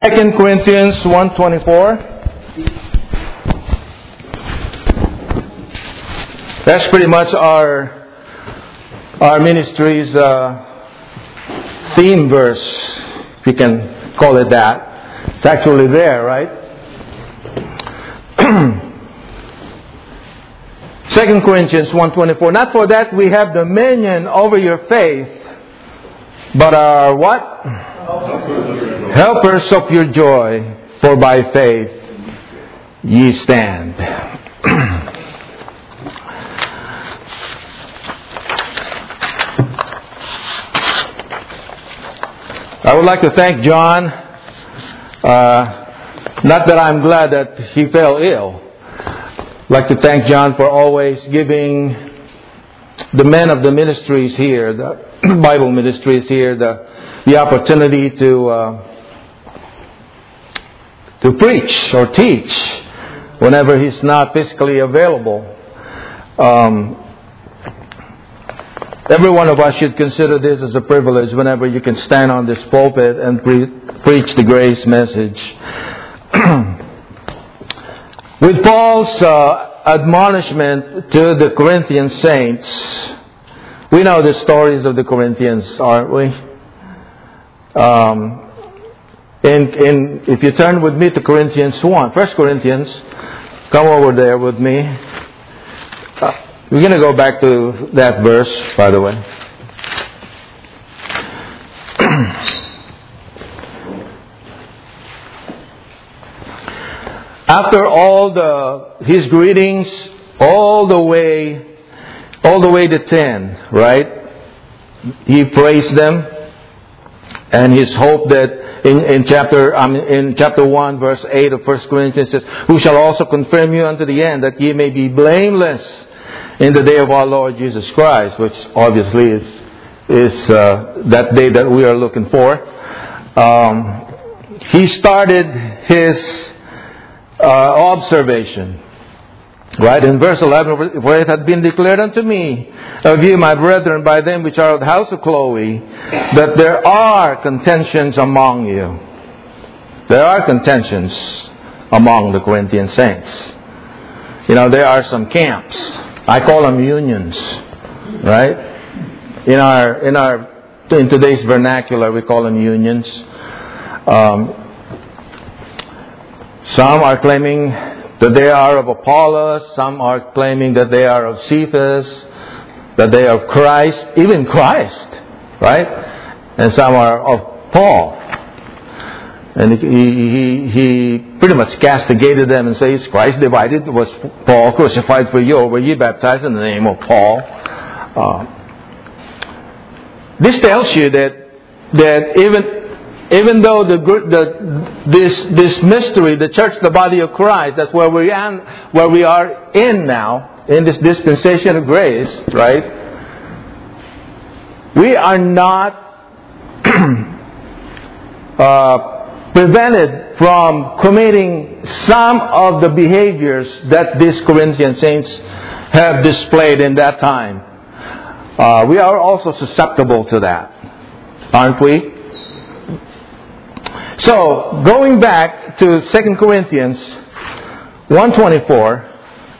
2 Corinthians 1:24. That's pretty much our ministry's theme verse, if you can call it that. It's actually there, right? 2 Corinthians 1:24. Not for that we have dominion over your faith, but are what? Helpers of your joy, for by faith ye stand. I would like to thank John. Not that I'm glad that he fell ill. I'd like to thank John for always giving the men of the ministries here, the Bible ministries here, the opportunity to preach or teach whenever he's not physically available. Every one of us should consider this as a privilege whenever you can stand on this pulpit and preach the grace message. With Paul's admonishment to the Corinthian saints, we know the stories of the Corinthians, aren't we? If you turn with me to Corinthians 1, 1 Corinthians, come over there with me. We're going to go back to that verse, by the way. After his greetings, all the way to 10, right? He praised them, and his hope that in chapter 1, verse 8 of 1 Corinthians says, "Who shall also confirm you unto the end, that ye may be blameless in the day of our Lord Jesus Christ," which obviously is that day that we are looking for. He started his observation, right, in verse 11, "For it had been declared unto me of you, my brethren, by them which are of the house of Chloe, that there are contentions among you." There are contentions among the Corinthian saints. You know, there are some camps. I call them unions, right? In today's vernacular, we call them unions. Some are claiming that they are of Apollos. Some are claiming that they are of Cephas, that they are of Christ, even Christ, right? And some are of Paul. And he pretty much castigated them and says, "Christ divided? Was Paul crucified for you? Or were you baptized in the name of Paul?" This tells you that even though this mystery, the church, the body of Christ, that's where we are in now, in this dispensation of grace, right? We are not prevented from committing some of the behaviors that these Corinthian saints have displayed in that time. We are also susceptible to that, aren't we? So, going back to 2 Corinthians 1:24,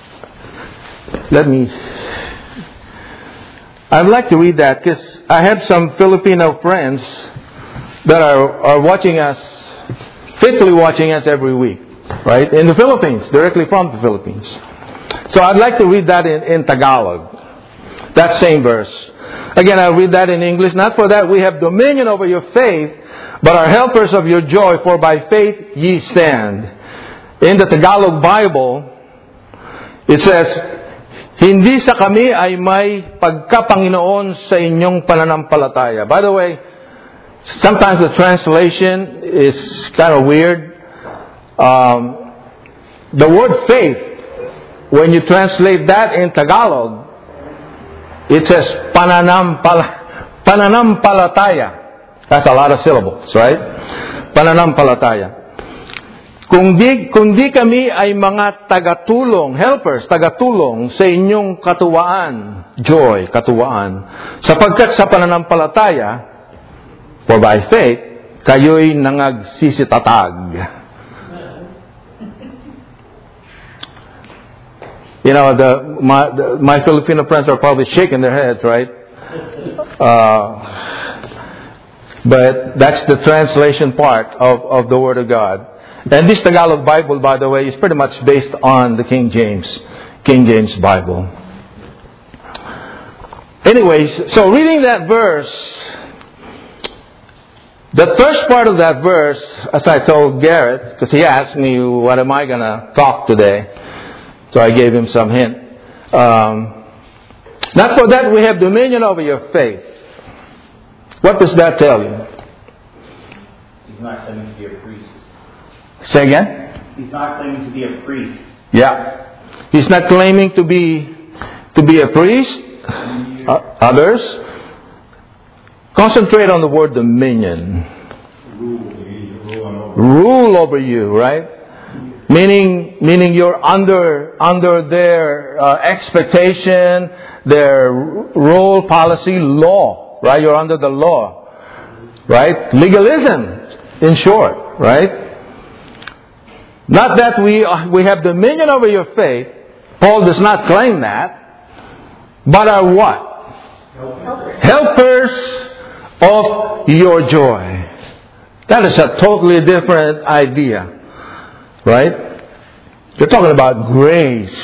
I'd like to read that because I have some Filipino friends that are watching us, faithfully watching us every week, right? In the Philippines, directly from the Philippines. So I'd like to read that in Tagalog, that same verse. Again, I'll read that in English. "Not for that we have dominion over your faith, but are helpers of your joy, for by faith ye stand." In the Tagalog Bible, it says, "Hindi sa kami ay may pagkapanginoon sa inyong pananampalataya." By the way, sometimes the translation is kind of weird. The word faith, when you translate that in Tagalog, it says pananampalataya. That's a lot of syllables, right? Pananampalataya. Kung di kami ay mga tagatulong, helpers, tagatulong sa inyong katuwaan, joy, katuwaan, sapagkat sa pananampalataya, for by faith, kayo'y nangagsisitatag. You know, my Filipino friends are probably shaking their heads, right? But that's the translation part of the Word of God. And this Tagalog Bible, by the way, is pretty much based on the King James Bible. Anyways, so reading that verse, the first part of that verse, as I told Garrett, because he asked me, what am I going to talk today? So I gave him some hint. Not for that we have dominion over your faith. What does that tell you? He's not claiming to be a priest. Say again? He's not claiming to be a priest. Yeah. He's not claiming to be a priest. Others. Concentrate on the word dominion. Rule over you, right? Meaning you're under their expectation, their role, policy, law, right? You're under the law, right? Legalism, in short, right? Not that we have dominion over your faith. Paul does not claim that. But are what? Helpers of your joy. That is a totally different idea. Right? You're talking about grace.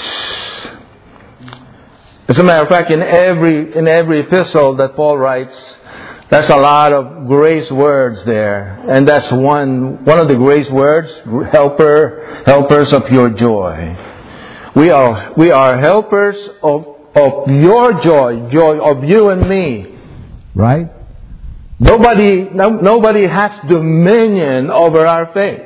As a matter of fact, in every epistle that Paul writes, there's a lot of grace words there. And that's one of the grace words, helpers of your joy. We are helpers of your joy of you and me. Right? Nobody has dominion over our faith.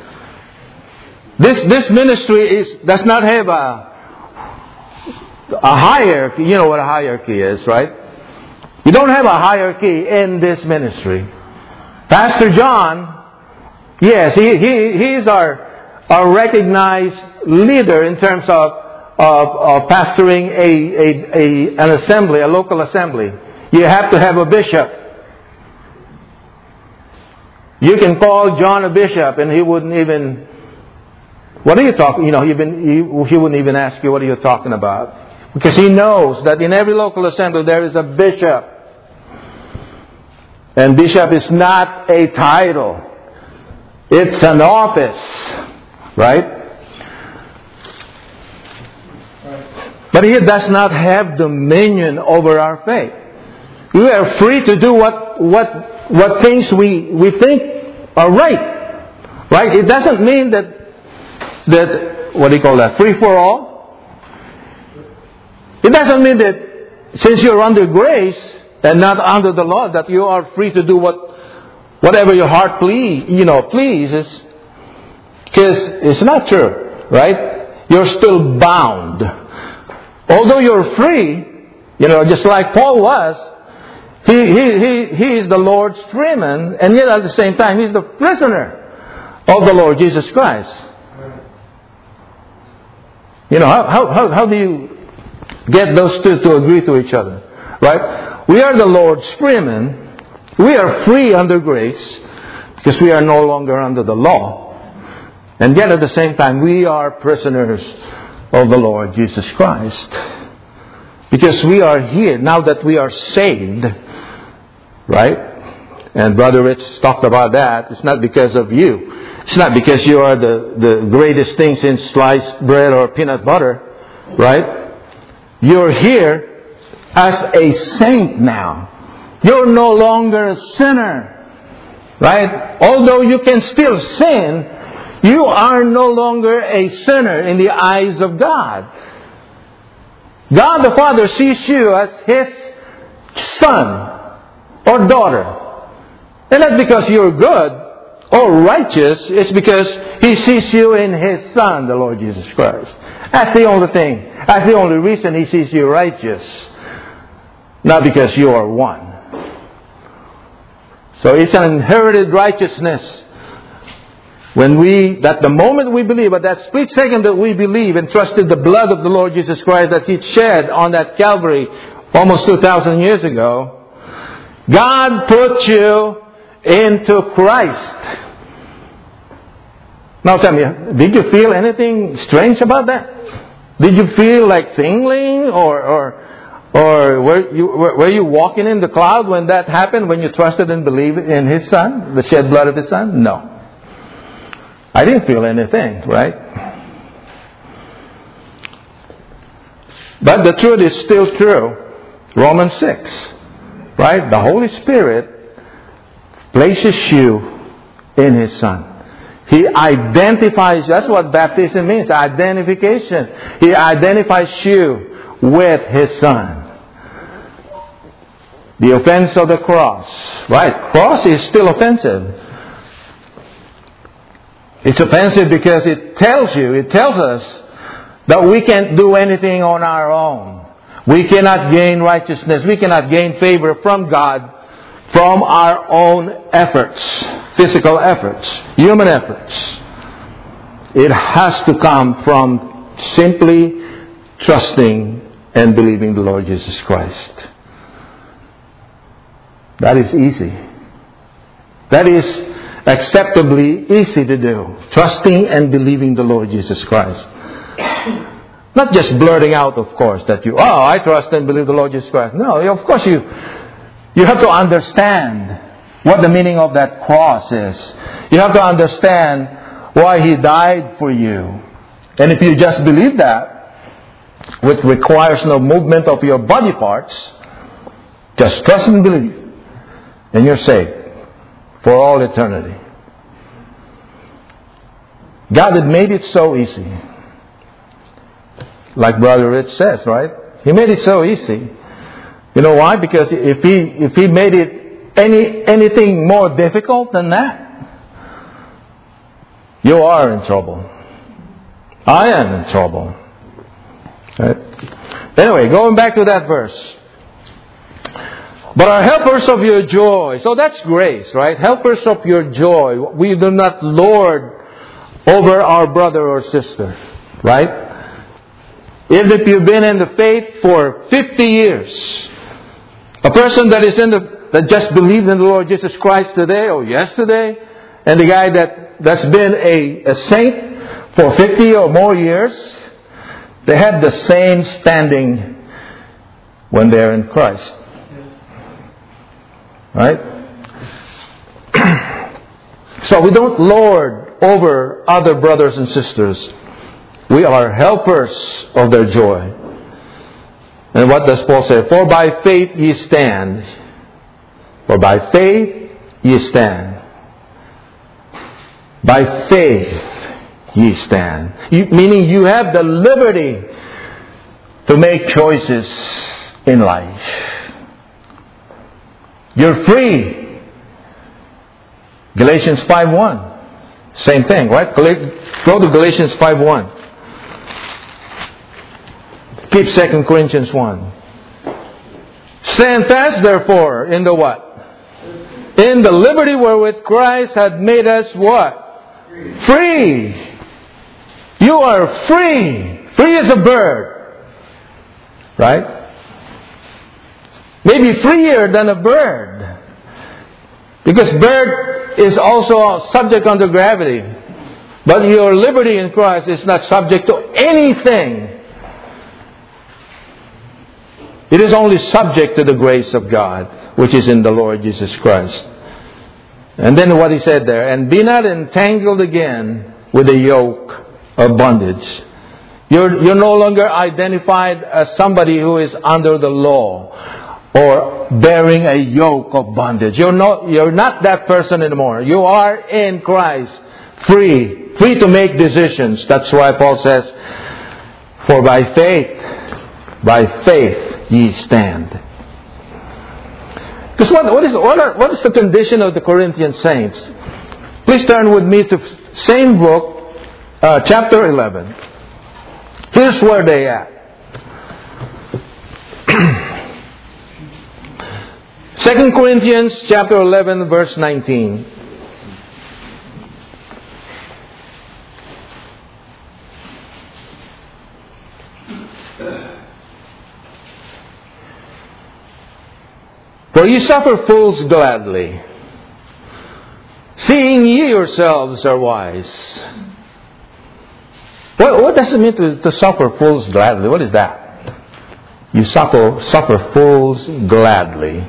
This ministry does not have a hierarchy. You know what a hierarchy is, right? You don't have a hierarchy in this ministry. Pastor John, yes, he is our recognized leader in terms of pastoring an assembly, a local assembly. You have to have a bishop. You can call John a bishop, and he wouldn't even. What are you talking? You know, he wouldn't even ask you what are you talking about, because he knows that in every local assembly there is a bishop, and bishop is not a title; it's an office, right? But he does not have dominion over our faith. We are free to do what things we think are right. Right? It doesn't mean that what do you call that? Free for all. It doesn't mean that since you're under grace and not under the law that you are free to do whatever your heart pleases. Because it's not true, right? You're still bound. Although you're free, just like Paul was, he is the Lord's freeman, and yet at the same time he's the prisoner of the Lord Jesus Christ. How do you get those two to agree to each other? Right? We are the Lord's freemen. We are free under grace because we are no longer under the law. And yet at the same time we are prisoners of the Lord Jesus Christ. Because we are here now that we are saved. Right? And Brother Rich talked about that. It's not because of you. It's not because you are the greatest thing since sliced bread or peanut butter. Right? You're here as a saint now. You're no longer a sinner. Right? Although you can still sin, you are no longer a sinner in the eyes of God. God the Father sees you as His son or daughter. And not because you're good or righteous. It's because He sees you in His Son, the Lord Jesus Christ. That's the only thing. That's the only reason He sees you righteous. Not because you are one. So it's an inherited righteousness. That the moment we believe, at that split second that we believe and trusted the blood of the Lord Jesus Christ that He shed on that Calvary almost 2,000 years ago, God put you into Christ. Now tell me, did you feel anything strange about that? Did you feel like tingling, or were you walking in the cloud when that happened, when you trusted and believed in His Son, the shed blood of His Son? No. I didn't feel anything, right? But the truth is still true. Romans 6, right? The Holy Spirit places you in His Son. He identifies, that's what baptism means, identification. He identifies you with His Son. The offense of the cross, right? Cross is still offensive. It's offensive because it tells us that we can't do anything on our own. We cannot gain righteousness. We cannot gain favor from God from our own efforts, physical efforts, human efforts. It has to come from simply trusting and believing the Lord Jesus Christ. That is easy. That is acceptably easy to do. Trusting and believing the Lord Jesus Christ. Not just blurting out, of course, that I trust and believe the Lord Jesus Christ. No, of course you have to understand what the meaning of that cross is. You have to understand why He died for you. And if you just believe that, which requires no movement of your body parts, just trust and believe, and you're saved for all eternity. God had made it so easy. Like Brother Rich says, right? He made it so easy. You know why? Because if he made it anything more difficult than that, you are in trouble. I am in trouble. Right? Anyway, going back to that verse. But are helpers of your joy. So that's grace, right? Helpers of your joy. We do not lord over our brother or sister, right? Even if you've been in the faith for 50 years, a person that that just believed in the Lord Jesus Christ today or yesterday, and the guy that's been a saint for 50 or more years, they have the same standing when they're in Christ. Right? So we don't lord over other brothers and sisters. We are helpers of their joy. And what does Paul say? For by faith ye stand. For by faith ye stand. By faith ye stand. Meaning you have the liberty to make choices in life. You're free. Galatians 5:1. Same thing, right? Go to Galatians 5:1. Keep 2 Corinthians 1. Stand fast, therefore, in the what? In the liberty wherewith Christ had made us what? Free. You are free. Free as a bird. Right? Maybe freer than a bird. Because bird is also subject under gravity. But your liberty in Christ is not subject to anything. It is only subject to the grace of God, which is in the Lord Jesus Christ. And then what he said there, and be not entangled again with the yoke of bondage. You're no longer identified as somebody who is under the law or bearing a yoke of bondage. You're not that person anymore. You are in Christ, free to make decisions. That's why Paul says, for by faith ye stand. Because what is the condition of the Corinthian saints? Please turn with me to same book, chapter 11. Here's where they at. 2 Corinthians chapter 11, verse 19. For ye suffer fools gladly. seeing ye yourselves are wise. What does it mean to suffer fools gladly? What is that? You suffer fools gladly.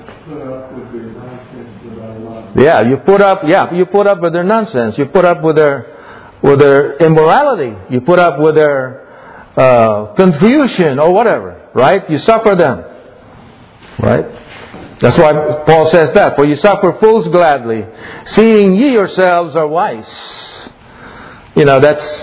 Yeah, you put up with their nonsense. You put up with their immorality. You put up with their confusion or whatever, right? You suffer them, right? That's why Paul says that. For you suffer fools gladly, seeing ye yourselves are wise. You know, that's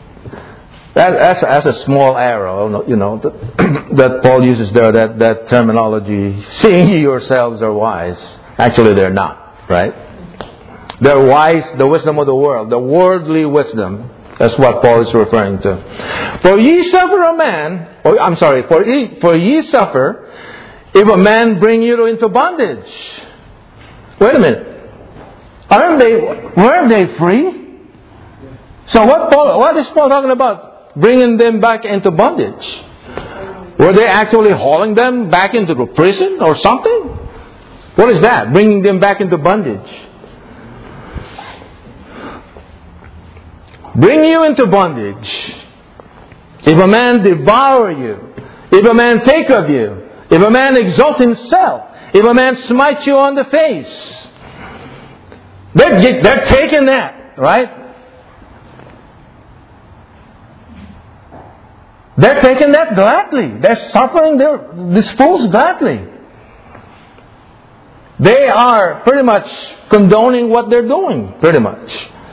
a small arrow, you know, that Paul uses there, that terminology. Seeing ye yourselves are wise. Actually, they're not, right? They're wise, the wisdom of the world, the worldly wisdom. That's what Paul is referring to. For ye suffer if a man bring you into bondage. Wait a minute. Weren't they free? So what is Paul talking about? Bringing them back into bondage. Were they actually hauling them back into the prison or something? What is that? Bringing them back into bondage. Bring you into bondage. If a man devour you, if a man take of you, if a man exalt himself, if a man smite you on the face, they're taking that, right? They're taking that gladly. They're suffering these fools gladly. They are pretty much condoning what they're doing, pretty much.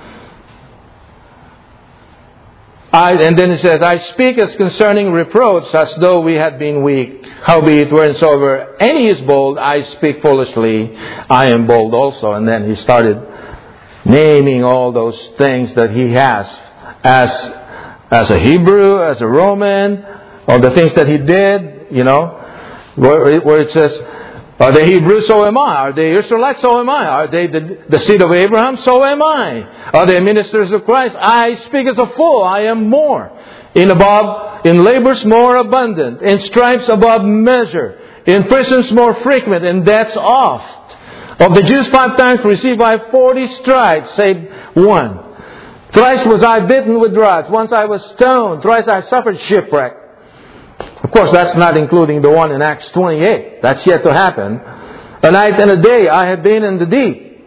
And then it says, I speak as concerning reproach, as though we had been weak. Howbeit, wheresoever any is bold, I speak foolishly. I am bold also. And then he started naming all those things that he has as a Hebrew, as a Roman, all the things that he did, you know, where it says, are they Hebrews? So am I. Are they Israelites? So am I. Are they the seed of Abraham? So am I. Are they ministers of Christ? I speak as a fool. I am more. In labors more abundant. In stripes above measure. In prisons more frequent. In deaths oft. Of the Jews 5 times received I 40 stripes, save one. Thrice was I bitten with rods. Once I was stoned. Thrice I suffered shipwreck. Of course, that's not including the one in Acts 28. That's yet to happen. A night and a day I have been in the deep.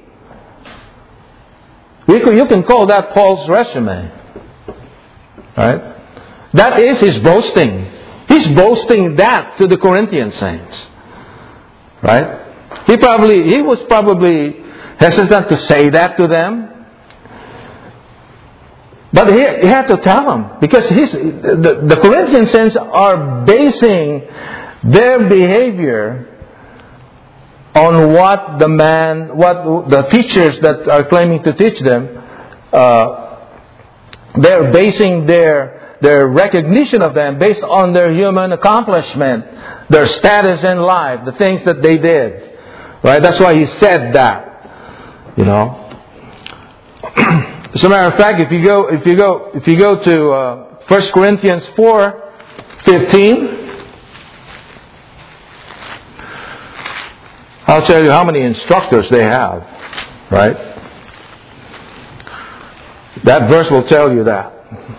You can call that Paul's resume. Right? That is his boasting. He's boasting that to the Corinthian saints. Right? He was probably hesitant to say that to them. But he had to tell them, because the Corinthian saints are basing their behavior on what the teachers that are claiming to teach them. They're basing their recognition of them based on their human accomplishment, their status in life, the things that they did. Right? That's why he said that. You know. As a matter of fact, if you go to 1 Corinthians 4:15, I'll tell you how many instructors they have. Right? That verse will tell you that.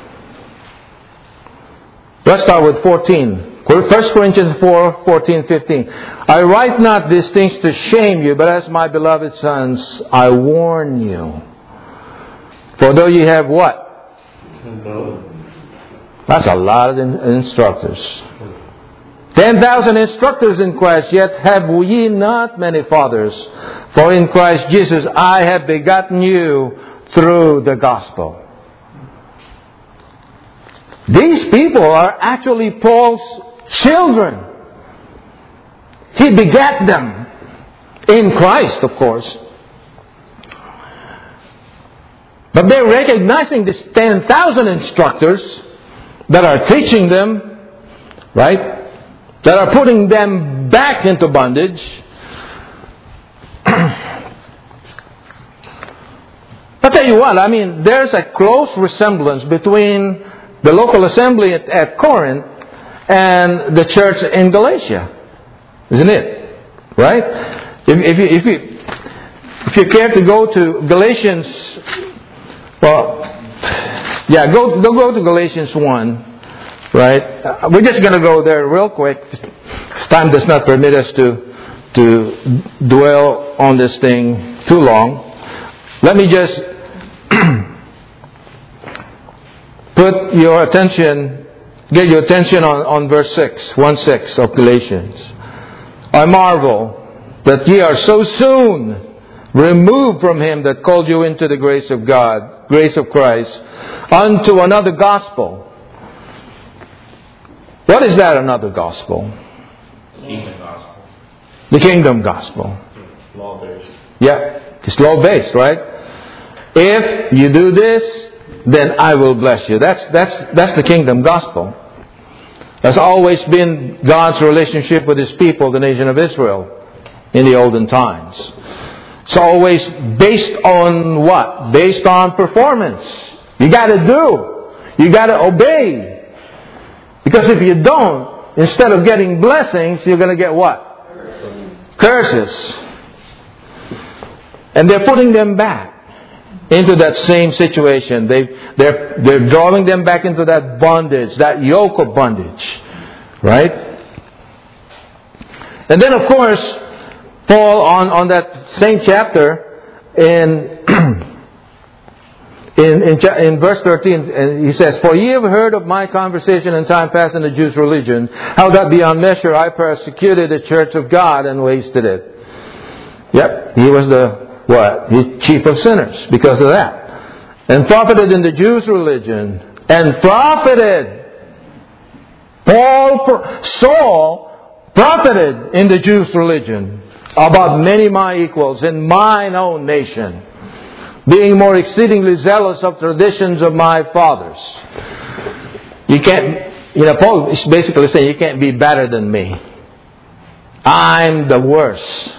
Let's start with 14. 1 Corinthians 4:14-15. I write not these things to shame you, but as my beloved sons, I warn you. For though ye have what? That's a lot of instructors. 10,000 instructors in Christ, yet have ye not many fathers. For in Christ Jesus I have begotten you through the gospel. These people are actually Paul's children. He begat them in Christ, of course. But they're recognizing these 10,000 instructors that are teaching them, right? That are putting them back into bondage. I'll tell you what, I mean, there's a close resemblance between the local assembly at Corinth and the church in Galatia. Isn't it? Right? if you care to go to Galatians, go to Galatians 1, right? We're just going to go there real quick. Time does not permit us to dwell on this thing too long. Let me just get your attention on verse 6, 1:6 of Galatians. I marvel that ye are so soon removed from him that called you into the grace of God, grace of Christ, unto another gospel. What is that another gospel? Kingdom gospel. The kingdom gospel. Law-based. Yeah, it's law-based, right? If you do this, then I will bless you. That's the kingdom gospel. That's always been God's relationship with His people, the nation of Israel, in the olden times. It's always based on what? Based on performance. You got to do. You got to obey. Because if you don't, instead of getting blessings, you're going to get what? Curses. And they're putting them back into that same situation. They're drawing them back into that bondage, that yoke of bondage. Right? And then of course, Paul on that same chapter in verse 13, and he says, For ye have heard of my conversation in time past in the Jews' religion, how that beyond measure I persecuted the church of God and wasted it. Yep, he was He's chief of sinners because of that. And profited in the Jews' religion. And profited. Saul profited in the Jews' religion about many my equals in mine own nation, being more exceedingly zealous of traditions of my fathers. You can't, Paul is basically saying you can't be better than me. I'm the worst.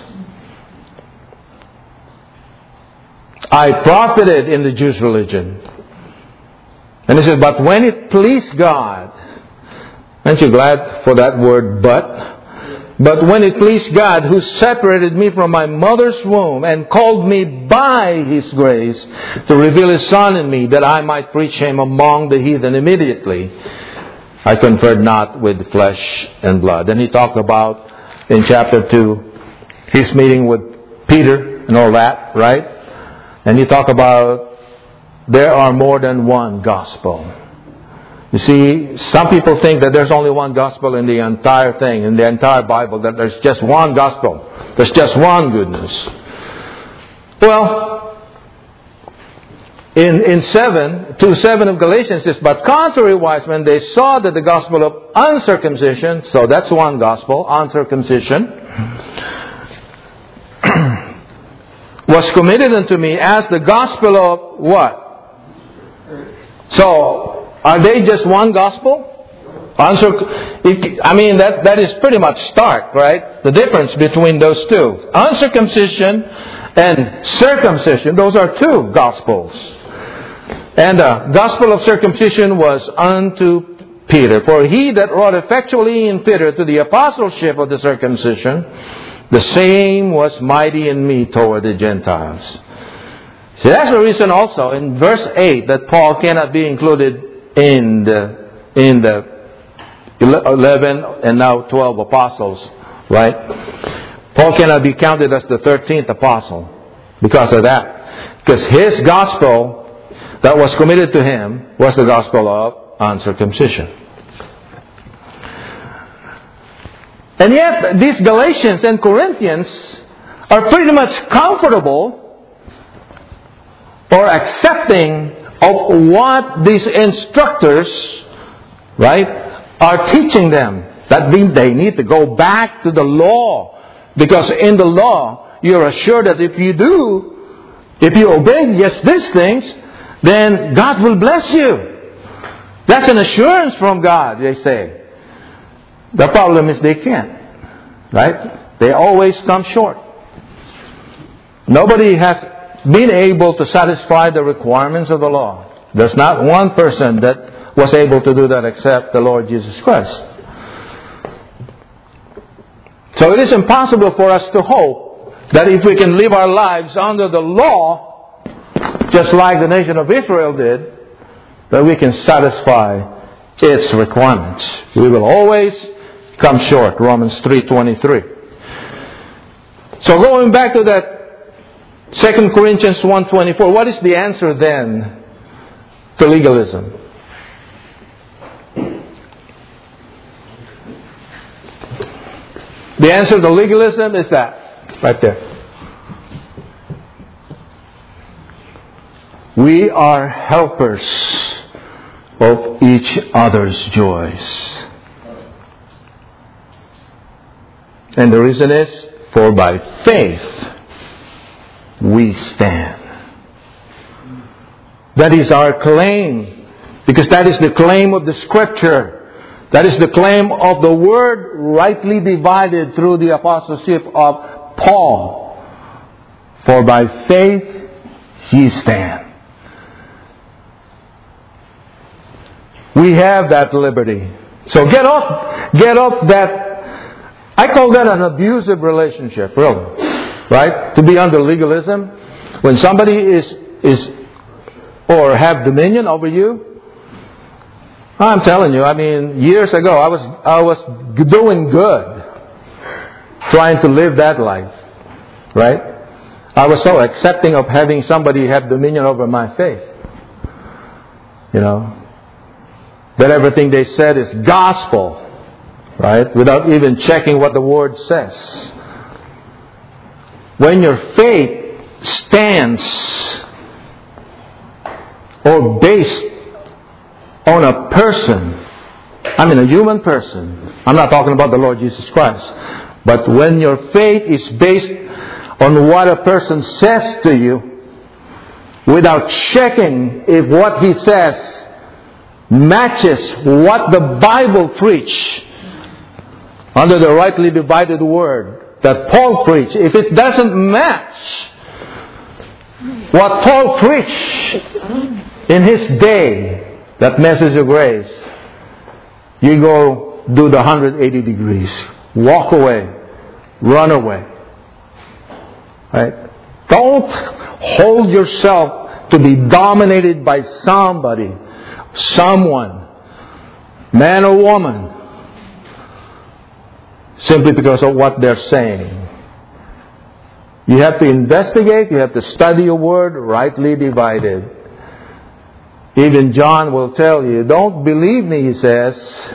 I profited in the Jews' religion. And he says, but when it pleased God, aren't you glad for that word, but? But when it pleased God, who separated me from my mother's womb and called me by His grace to reveal His Son in me, that I might preach Him among the heathen immediately, I conferred not with flesh and blood. And he talked about, in chapter 2, his meeting with Peter and all that, right? And he talked about there are more than one gospel. You see, some people think that there's only one gospel in the entire thing, in the entire Bible, that there's just one gospel. There's just one good news. Well, in 7 of Galatians it says, but contrariwise, when they saw that the gospel of uncircumcision, so that's one gospel, uncircumcision, was committed unto me as the gospel of what? So, are they just one gospel? That is pretty much stark, right? The difference between those two. Uncircumcision and circumcision, those are two gospels. And the gospel of circumcision was unto Peter. For he that wrought effectually in Peter to the apostleship of the circumcision, the same was mighty in me toward the Gentiles. See, that's the reason also in verse 8 that Paul cannot be included in the 11 and now 12 apostles, right? Paul cannot be counted as the 13th apostle because of that. Because his gospel that was committed to him was the gospel of uncircumcision. And yet, these Galatians and Corinthians are pretty much comfortable or accepting of what these instructors, right, are teaching them. That means they need to go back to the law. Because in the law, you're assured that if you obey just these things, then God will bless you. That's an assurance from God, they say. The problem is they can't. Right? They always come short. Nobody has been able to satisfy the requirements of the law. There's not one person that was able to do that except the Lord Jesus Christ. So it is impossible for us to hope that if we can live our lives under the law, just like the nation of Israel did, that we can satisfy its requirements. We will always come short. Romans 3:23. So going back to that 2 Corinthians 1:24, what is the answer then to legalism? The answer to legalism is that, right there. We are helpers of each other's joys. And the reason is, for by faith we stand. That is our claim, because that is the claim of the Scripture. That is the claim of the Word rightly divided through the apostleship of Paul. For by faith ye stand. We have that liberty. So get off that. I call that an abusive relationship, really. Right? To be under legalism. When somebody is or have dominion over you. I'm telling you, years ago I was doing good. Trying to live that life. Right? I was so accepting of having somebody have dominion over my faith. That everything they said is gospel, right? Without even checking what the Word says. When your faith stands or based on a person, a human person. I'm not talking about the Lord Jesus Christ. But when your faith is based on what a person says to you, without checking if what he says matches what the Bible preach under the rightly divided word that Paul preached. If it doesn't match what Paul preached in his day, that message of grace, you go do the 180 degrees. Walk away. Run away. Right? Don't hold yourself to be dominated by somebody. Someone, man or woman, simply because of what they're saying. You have to investigate, you have to study your word rightly divided. Even John will tell you, don't believe me, he says.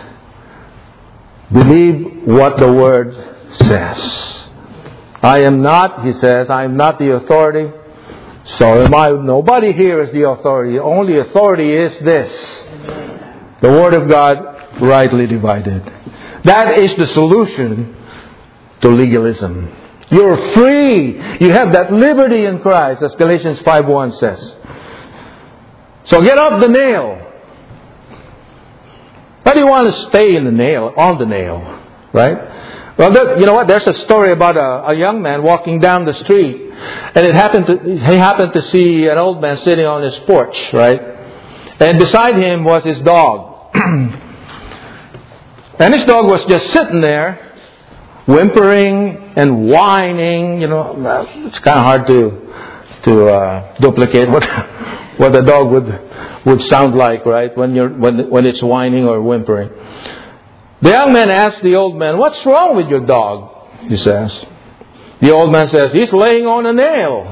Believe what the word says. I am not, he says, I am not the authority. So am I. Nobody here is the authority. The only authority is this. The Word of God rightly divided. That is the solution to legalism. You're free. You have that liberty in Christ, as Galatians 5:1 says. So get off the nail. Why do you want to stay on the nail? Right? Well, you know what? There's a story about a young man walking down the street. And he happened to see an old man sitting on his porch, right? And beside him was his dog. And his dog was just sitting there, whimpering and whining. It's kind of hard to duplicate what the dog would sound like, right? When it's whining or whimpering. The young man asked the old man, "What's wrong with your dog?" he says. The old man says, "He's laying on a nail."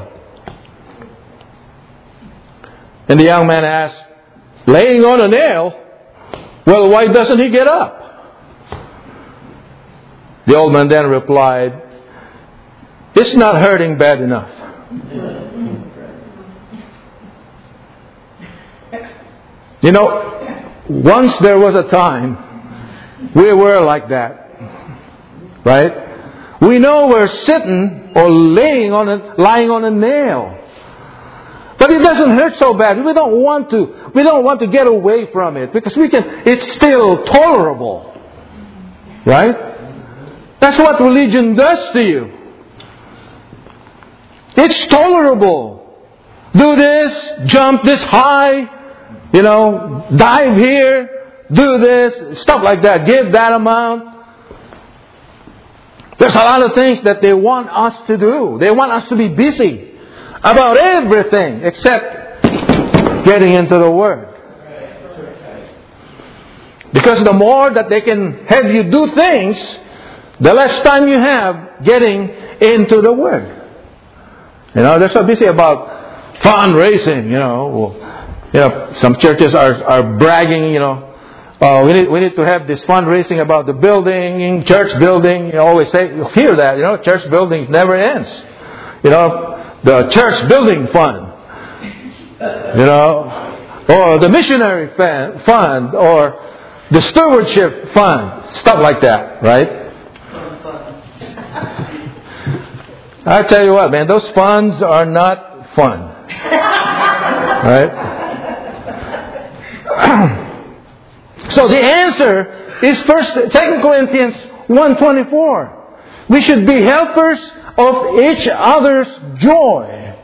And the young man asked, "Laying on a nail? Well, why doesn't he get up?" The old man then replied, "It's not hurting bad enough." Once there was a time we were like that. Right? We know we're sitting or lying on a nail. But it doesn't hurt so bad. We don't want to get away from it because it's still tolerable. Right? That's what religion does to you. It's tolerable. Do this, jump this high, dive here, do this, stuff like that, give that amount. There's a lot of things that they want us to do. They want us to be busy about everything except getting into the Word. Because the more that they can have you do things, the less time you have getting into the Word. They're so busy about fundraising, some churches are bragging, we need to have this fundraising about the building, church building. You always you hear that, church buildings never ends. The church building fund, or the missionary fund, or the stewardship fund, stuff like that, right? I tell you what, man, those funds are not fun. Right? So the answer is 2 Corinthians 1:24. We should be helpers of each other's joy.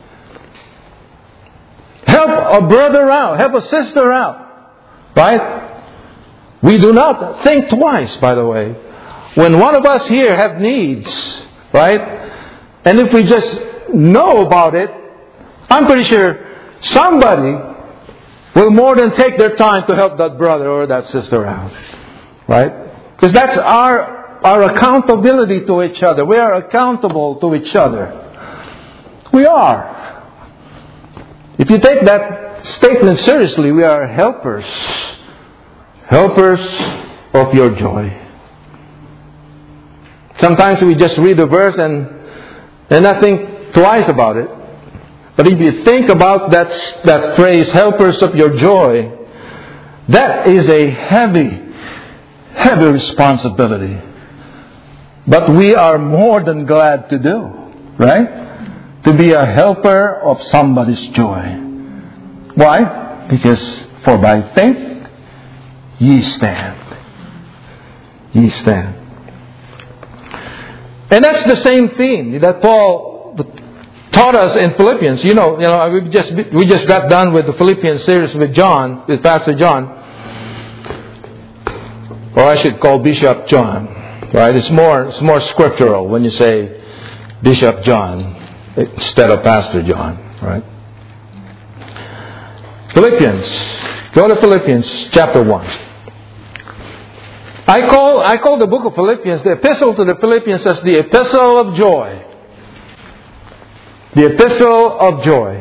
Help a brother out, help a sister out. Right? We do not think twice, by the way. When one of us here have needs, right? And if we just know about it, I'm pretty sure somebody will more than take their time to help that brother or that sister out. Right? Because that's our accountability to each other. We are accountable to each other. We are. If you take that statement seriously, we are helpers. Helpers of your joy. Sometimes we just read the verse and not think twice about it. But if you think about that phrase, helpers of your joy, that is a heavy, heavy responsibility. But we are more than glad to do, right? To be a helper of somebody's joy. Why? Because for by faith ye stand. Ye stand. And that's the same theme that Paul taught us in Philippians. We just got done with the Philippians series with Pastor John. Or I should call Bishop John. Right? It's more scriptural when you say Bishop John instead of Pastor John. Right? Philippians. Go to Philippians chapter 1. I call the book of Philippians, the epistle to the Philippians, as the epistle of joy. The epistle of joy.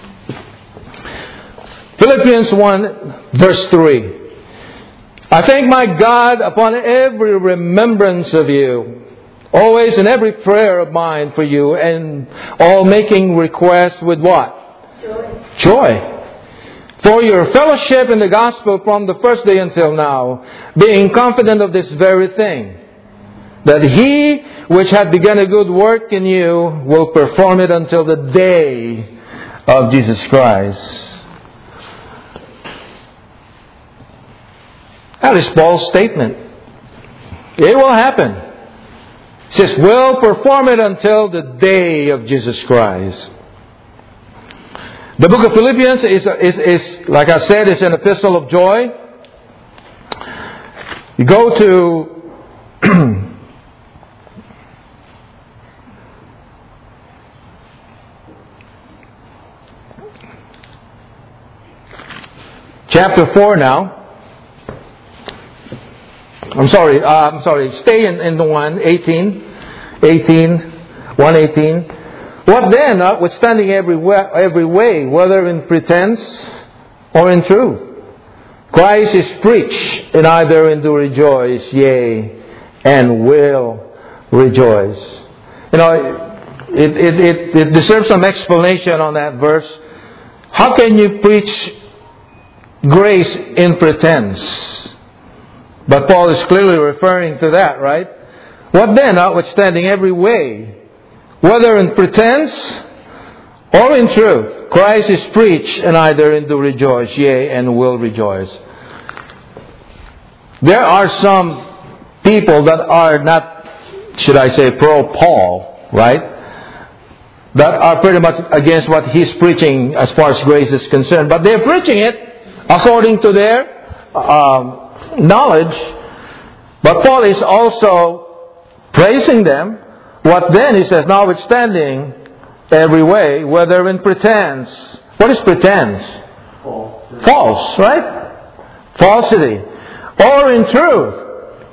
Philippians 1 verse 3. I thank my God upon every remembrance of you, always in every prayer of mine for you, and all making request with what? Joy. For your fellowship in the gospel from the first day until now, being confident of this very thing, that He which hath begun a good work in you will perform it until the day of Jesus Christ. That is Paul's statement. It will happen. He says, we'll perform it until the day of Jesus Christ. The book of Philippians is like I said, is an epistle of joy. You go to chapter 4 now. I'm sorry. Stay in the 1:18. What then, notwithstanding every way, whether in pretense or in truth, Christ is preached, and I therein do rejoice, yea, and will rejoice. It deserves some explanation on that verse. How can you preach grace in pretense? But Paul is clearly referring to that, right? What then, notwithstanding every way, whether in pretense or in truth, Christ is preached, and I therein do rejoice, yea, and will rejoice. There are some people that are not, should I say, pro-Paul, right? That are pretty much against what he's preaching as far as grace is concerned. But they're preaching it according to their knowledge. But Paul is also praising them. What then? He says, notwithstanding every way, whether in pretense. What is pretense? False, right? Falsity. Or in truth.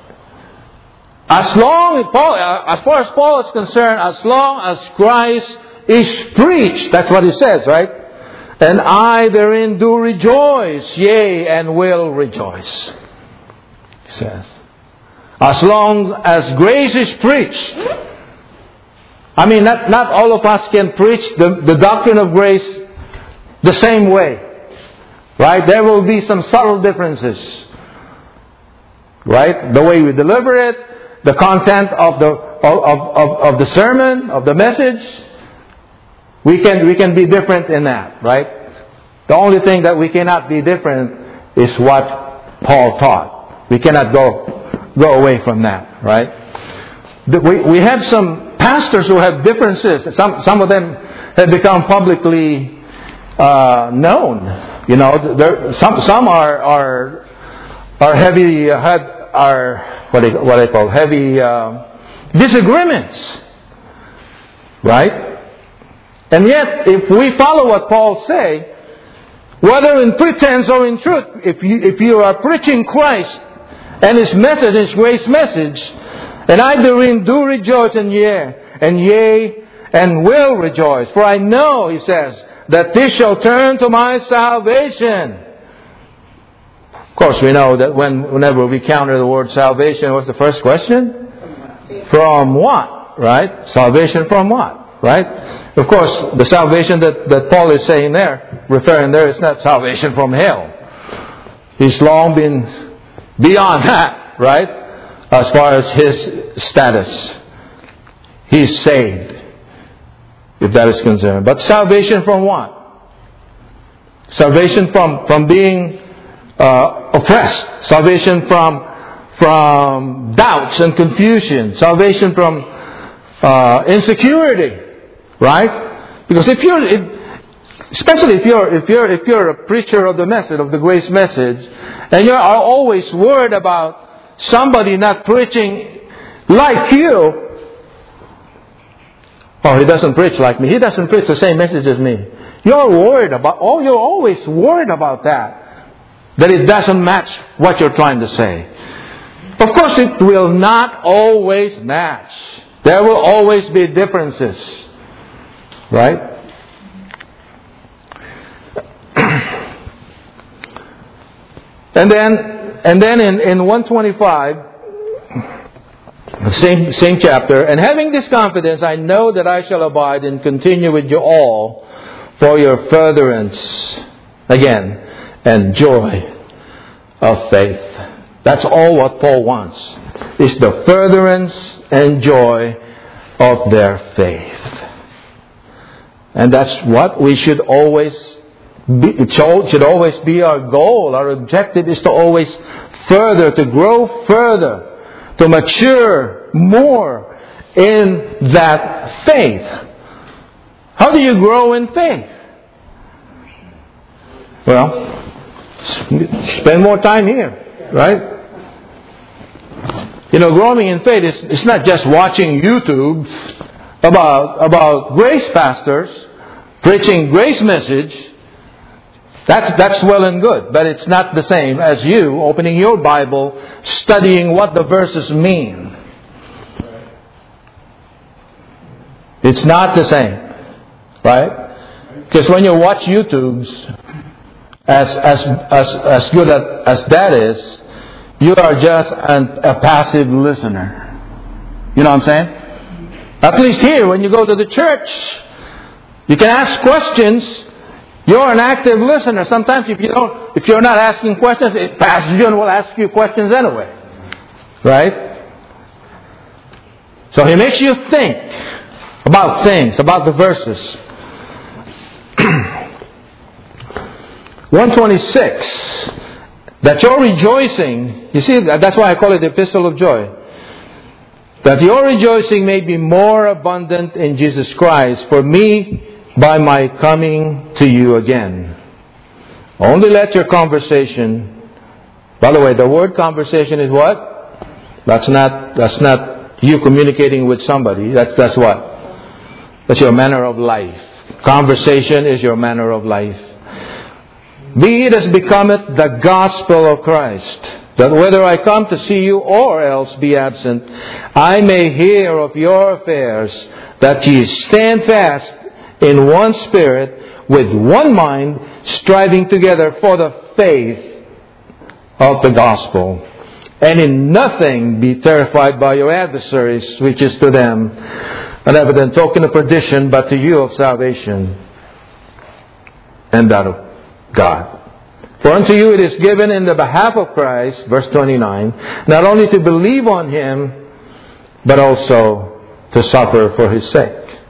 As far as Paul is concerned, as long as Christ is preached, that's what he says, right? And I therein do rejoice, yea, and will rejoice. He says. As long as grace is preached. I mean, not all of us can preach the doctrine of grace the same way. Right? There will be some subtle differences. Right? The way we deliver it, the content of the sermon, of the message, we can be different in that, right? The only thing that we cannot be different is what Paul taught. We cannot go away from that, right? We have some pastors who have differences. Some of them have become publicly known. You know, some are heavy what I call heavy disagreements, right? And yet, if we follow what Paul say, whether in pretense or in truth, if you are preaching Christ and His message, His grace message, and I therein do rejoice, and yea, and will rejoice. For I know, he says, that this shall turn to my salvation. Of course, we know that whenever we counter the word salvation, what's the first question? From what? Right? Salvation from what? Right? Of course, the salvation that Paul is saying there, referring there, is not salvation from hell. He's long been beyond that, right? As far as his status. He's saved, if that is concerned. But salvation from what? Salvation from being oppressed. Salvation from doubts and confusion. Salvation from insecurity. Right? Because especially if you're a preacher of the message, of the grace message, and you are always worried about somebody not preaching like you. Oh, he doesn't preach like me. He doesn't preach the same message as me. You're always worried about that it doesn't match what you're trying to say. Of course, it will not always match. There will always be differences. Right? And then in 125, same chapter, and having this confidence, I know that I shall abide and continue with you all for your furtherance, again, and joy of faith. That's all what Paul wants, is the furtherance and joy of their faith. And that's what we should always be. It should always be our goal. Our objective is to always further, to grow further, to mature more in that faith. How do you grow in faith? Well, spend more time here, right? You know, growing in faith is not just watching YouTube about grace pastors preaching grace message. That's well and good, but it's not the same as you opening your Bible, studying what the verses mean. It's not the same, right? Because when you watch YouTube's, as good as that is, you are just a passive listener. You know what I'm saying? At least here, when you go to the church, you can ask questions. You're an active listener. Sometimes if you're not asking questions, Pastor John will ask you questions anyway. Right? So he makes you think about things, about the verses. 126. That your rejoicing, you see, that's why I call it the Epistle of Joy. That your rejoicing may be more abundant in Jesus Christ for me by my coming to you again. Only let your conversation, by the way, the word conversation is what? That's not you communicating with somebody. That's what? That's your manner of life. Conversation is your manner of life. Be it as becometh the gospel of Christ, that whether I come to see you or else be absent, I may hear of your affairs, that ye stand fast in one spirit, with one mind, striving together for the faith of the gospel. And in nothing be terrified by your adversaries, which is to them an evident token of perdition, but to you of salvation, and that of God. For unto you it is given in the behalf of Christ, verse 29, not only to believe on Him, but also to suffer for His sake.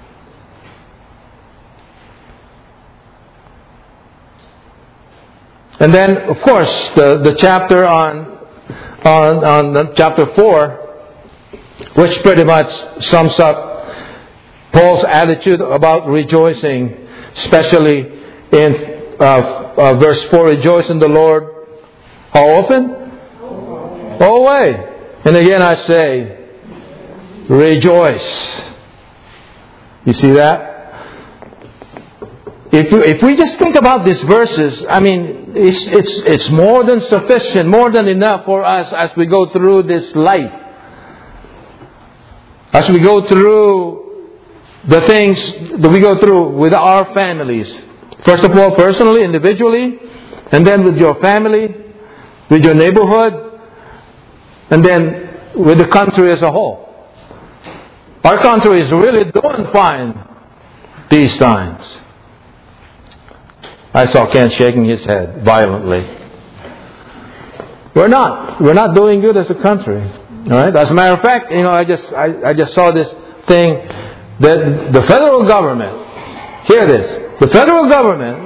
And then, of course, the chapter on chapter 4, which pretty much sums up Paul's attitude about rejoicing, especially in verse 4, rejoice in the Lord. How often? Always. And again I say, rejoice. You see that? If we just think about these verses, I mean, it's more than sufficient, more than enough for us as we go through this life. As we go through the things that we go through with our families. First of all, personally, individually, and then with your family, with your neighborhood, and then with the country as a whole. Our country is really doing fine these times. I saw Ken shaking his head violently. We're not doing good as a country. All right. As a matter of fact, I just saw this thing that the federal government, hear this, the federal government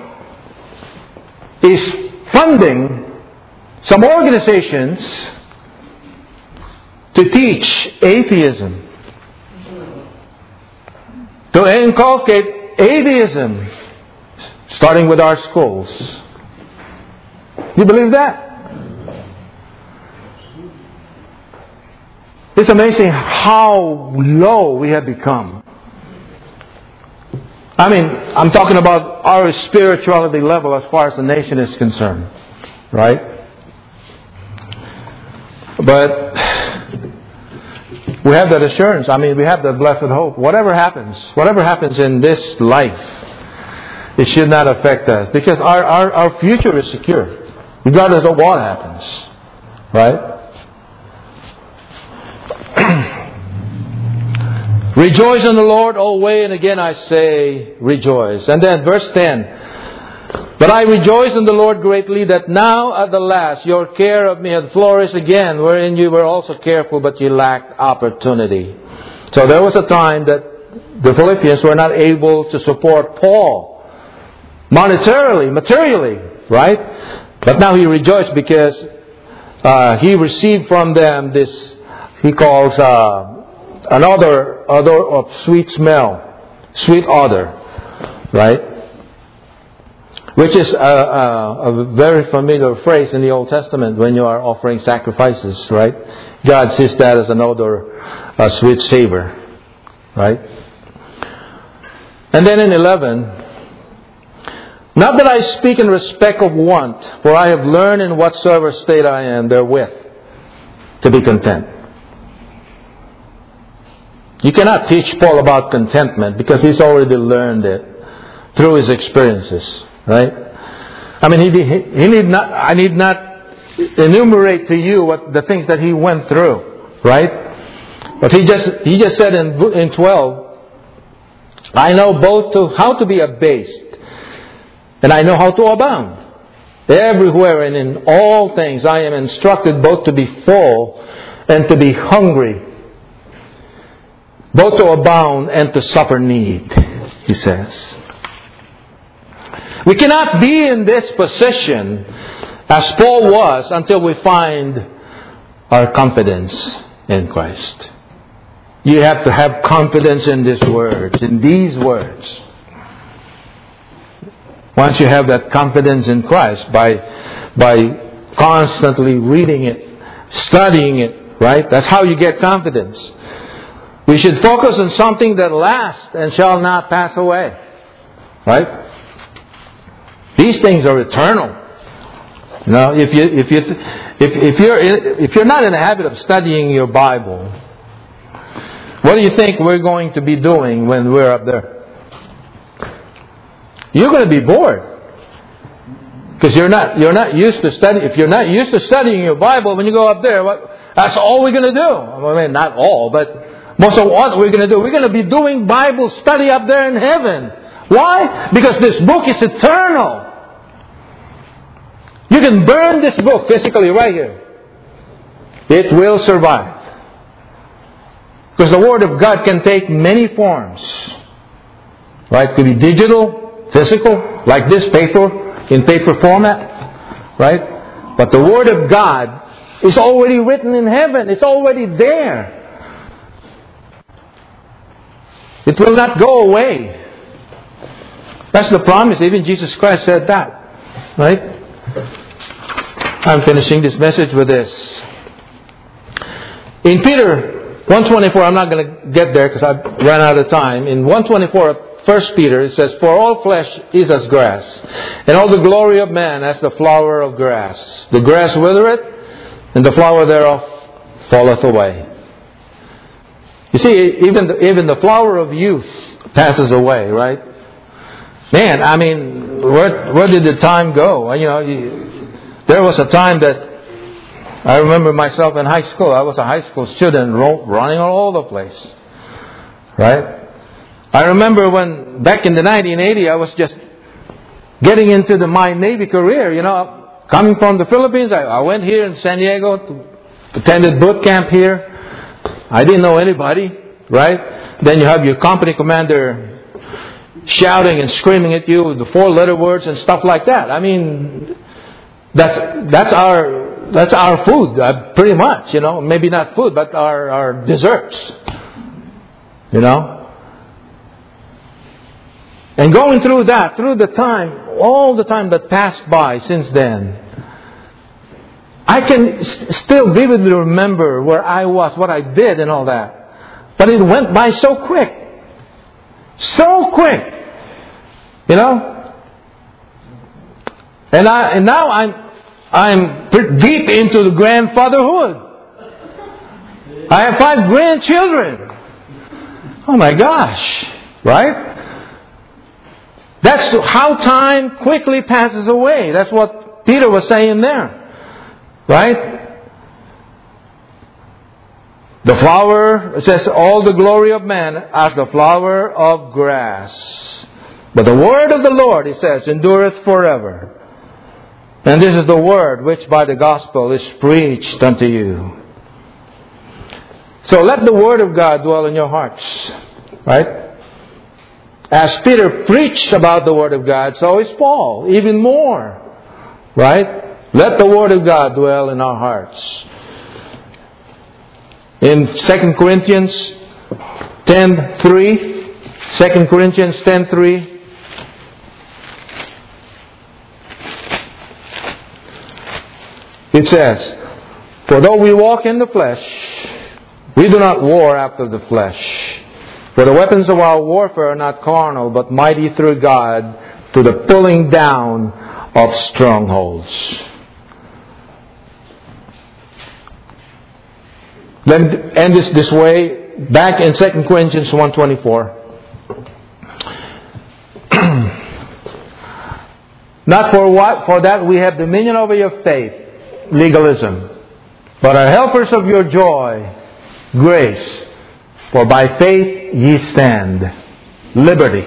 is funding some organizations to teach atheism, to inculcate atheism, starting with our schools. You believe that? It's amazing how low we have become. I mean, I'm talking about our spirituality level as far as the nation is concerned. Right? But we have that assurance. I mean, we have that blessed hope. Whatever happens in this life, it should not affect us. Because our future is secure. Regardless of what happens. Right? Rejoice in the Lord always, and again I say, rejoice. And then verse 10. But I rejoice in the Lord greatly, that now at the last your care of me hath flourished again, wherein you were also careful, but you lacked opportunity. So there was a time that the Philippians were not able to support Paul monetarily, materially, right? But now he rejoiced because he received from them this, he calls an odor of sweet smell, sweet odor, right? Which is a very familiar phrase in the Old Testament when you are offering sacrifices, right? God sees that as an odor, a sweet savor, right? And then in 11, not that I speak in respect of want, for I have learned in whatsoever state I am therewith to be content. You cannot teach Paul about contentment because he's already learned it through his experiences, right? I mean, I need not enumerate to you what the things that he went through, right? But he just said in 12, I know both how to be abased, and I know how to abound. Everywhere and in all things I am instructed both to be full and to be hungry, both to abound and to suffer need, he says. We cannot be in this position as Paul was until we find our confidence in Christ. You have to have confidence in these words, Once you have that confidence in Christ by constantly reading it, studying it, Right? That's how you get confidence. We should focus on something that lasts and shall not pass away. Right? These things are eternal. You know, if you're not in the habit of studying your Bible, what do you think we're going to be doing when we're up there? You're going to be bored. Because you're not used to studying. If you're not used to studying your Bible, when you go up there, that's all we're going to do. I mean, not all, but most of what we're going to do. We're going to be doing Bible study up there in heaven. Why? Because this book is eternal. You can burn this book physically right here. It will survive. Because the Word of God can take many forms. Right? It could be digital, physical, like this paper, in paper format. Right? But the Word of God is already written in heaven. It's already there. It will not go away. That's the promise. Even Jesus Christ said that. Right? I'm finishing this message with this. In Peter 1:24, I'm not going to get there because I ran out of time. In 1:24, 1 Peter, it says, "For all flesh is as grass, and all the glory of man as the flower of grass. The grass withereth, and the flower thereof falleth away." You see, even the flower of youth passes away, right? Man, I mean, where did the time go? You know, there was a time that I remember myself in high school. I was a high school student running all over the place. Right? I remember when, back in the 1980, I was just getting into my Navy career. You know, coming from the Philippines, I went here in San Diego, attended boot camp here. I didn't know anybody. Right? Then you have your company commander shouting and screaming at you with the 4-letter words and stuff like that. I mean, that's our food, pretty much, you know. Maybe not food, but our desserts, you know. And going through that, through the time, all the time that passed by since then, I can still vividly remember where I was, what I did and all that. But it went by so quick. So quick. You know? And now I'm deep into the grandfatherhood. I have 5 grandchildren. Oh my gosh. Right? That's how time quickly passes away. That's what Peter was saying there. Right? The flower, it says, all the glory of man as the flower of grass. But the word of the Lord, it says, endureth forever. And this is the word which by the gospel is preached unto you. So let the word of God dwell in your hearts. Right? As Peter preached about the word of God, so is Paul, even more. Right? Let the word of God dwell in our hearts. In 2 Corinthians 10:3, 2 Corinthians 10:3, it says, "For though we walk in the flesh, we do not war after the flesh. For the weapons of our warfare are not carnal, but mighty through God to the pulling down of strongholds." Let me end this way. Back in 2 Corinthians 1:24. "Not for that we have dominion over your faith," legalism, "but are helpers of your joy," grace. "For by faith ye stand," liberty.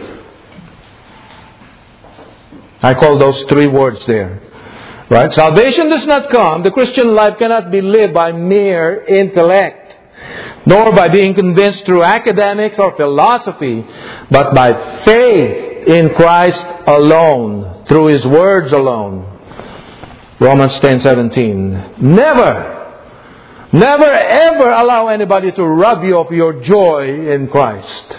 I call those 3 words there. Right? Salvation does not come. The Christian life cannot be lived by mere intellect, nor by being convinced through academics or philosophy, but by faith in Christ alone, through His words alone. Romans 10:17. Never ever allow anybody to rob you of your joy in Christ.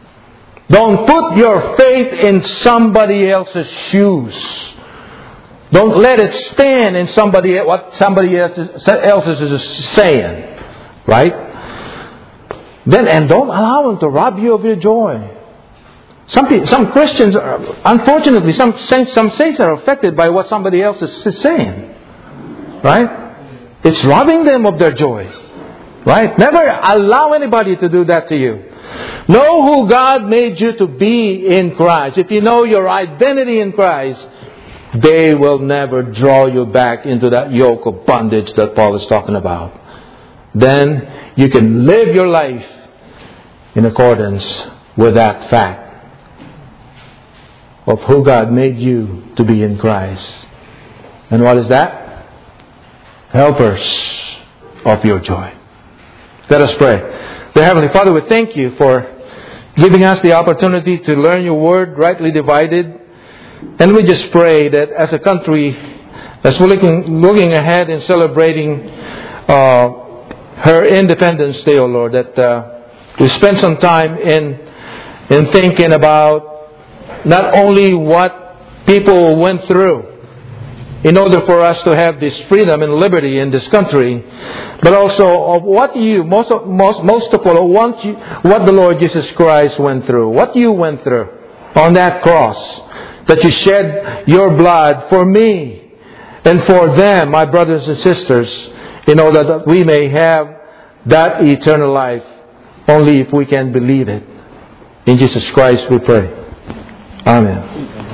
Don't put your faith in somebody else's shoes. Don't let it stand in what somebody else is saying. Right? And don't allow them to rob you of your joy. Some Christians, unfortunately, some saints are affected by what somebody else is saying. Right? It's robbing them of their joy. Right? Never allow anybody to do that to you. Know who God made you to be in Christ. If you know your identity in Christ, they will never draw you back into that yoke of bondage that Paul is talking about. Then you can live your life in accordance with that fact of who God made you to be in Christ. And what is that? Helpers of your joy. Let us pray. Dear Heavenly Father, we thank you for giving us the opportunity to learn your word rightly divided. And we just pray that as a country, as we're looking ahead and celebrating her Independence Day, O Lord, that we spend some time in thinking about not only what people went through in order for us to have this freedom and liberty in this country, but also of what you, most of all, what the Lord Jesus Christ went through, what you went through on that cross, that you shed your blood for me and for them, my brothers and sisters, in order that we may have that eternal life, only if we can believe it. In Jesus Christ we pray. Amen.